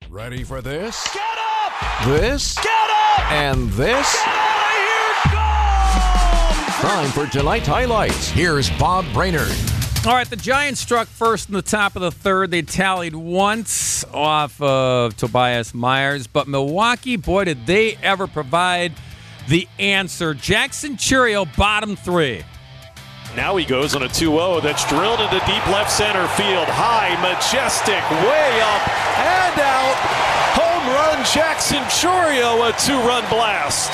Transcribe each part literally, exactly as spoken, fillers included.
Ready for this? Get up! This? Get up! And this? Get out of here! Go! Time for tonight's highlights. Here's Bob Brainerd. All right, the Giants struck first in the top of the third. They tallied once off of Tobias Myers. But Milwaukee, boy, did they ever provide the answer. Jackson Chourio, bottom three. Now he goes on a two oh that's drilled into deep left center field. High, majestic, way up and out. Home run, Jackson Chourio, a two-run blast.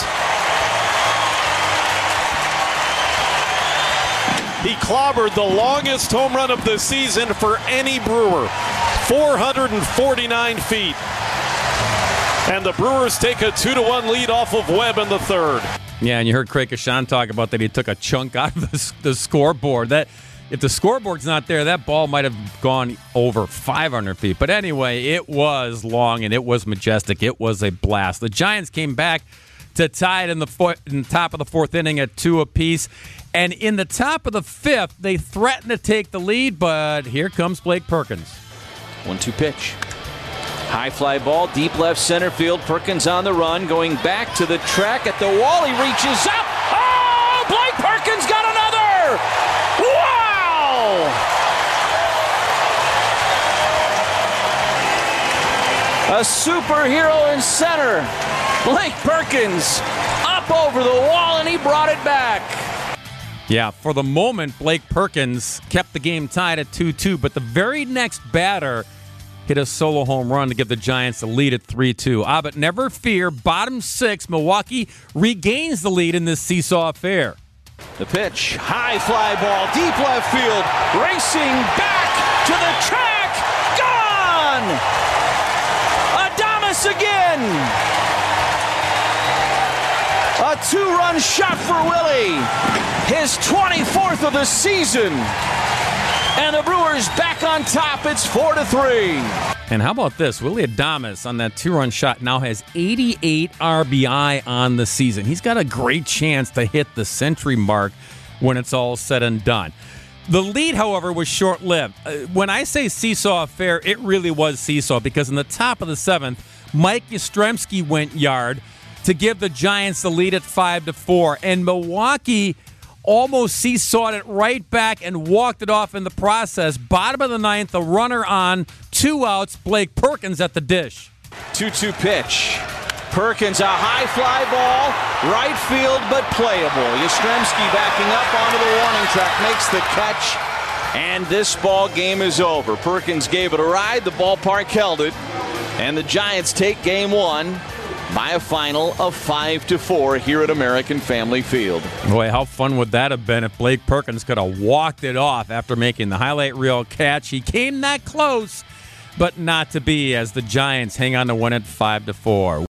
He clobbered the longest home run of the season for any Brewer, four hundred forty-nine feet. And the Brewers take a two to one lead off of Webb in the third. Yeah, and you heard Craig Kashan talk about that he took a chunk out of the, the scoreboard. That if the scoreboard's not there, that ball might have gone over five hundred feet. But anyway, it was long and it was majestic. It was a blast. The Giants came back to tie it in the, fo- in the top of the fourth inning at two apiece. And in the top of the fifth, they threatened to take the lead, but here comes Blake Perkins. one two pitch. High fly ball, deep left center field. Perkins on the run, going back to the track at the wall. He reaches up. Oh, Blake Perkins got another! Wow! A superhero in center. Blake Perkins up over the wall, and he brought it back. Yeah, for the moment, Blake Perkins kept the game tied at two two, but the very next batter hit a solo home run to give the Giants the lead at three two. Ah, but never fear, bottom six, Milwaukee regains the lead in this seesaw affair. The pitch, high fly ball, deep left field, racing back to the track, gone! Adames again! A two-run shot for Willie, his twenty-fourth of the season. And the Brewers back on top. It's four to three. And how about this? Willie Adames on that two-run shot now has eighty-eight R B I on the season. He's got a great chance to hit the century mark when it's all said and done. The lead, however, was short-lived. Uh, when I say seesaw affair, it really was seesaw because in the top of the seventh, Mike Yastrzemski went yard to give the Giants the lead at five to four. And Milwaukee almost seesawed it right back and walked it off in the process. Bottom of the ninth, a runner on, two outs, Blake Perkins at the dish. two two pitch. Perkins, a high fly ball, right field, but playable. Yastrzemski backing up onto the warning track, makes the catch, and this ball game is over. Perkins gave it a ride, the ballpark held it, and the Giants take game one by a final of five to four here at American Family Field. Boy, how fun would that have been if Blake Perkins could have walked it off after making the highlight reel catch. He came that close, but not to be as the Giants hang on to win it five to four.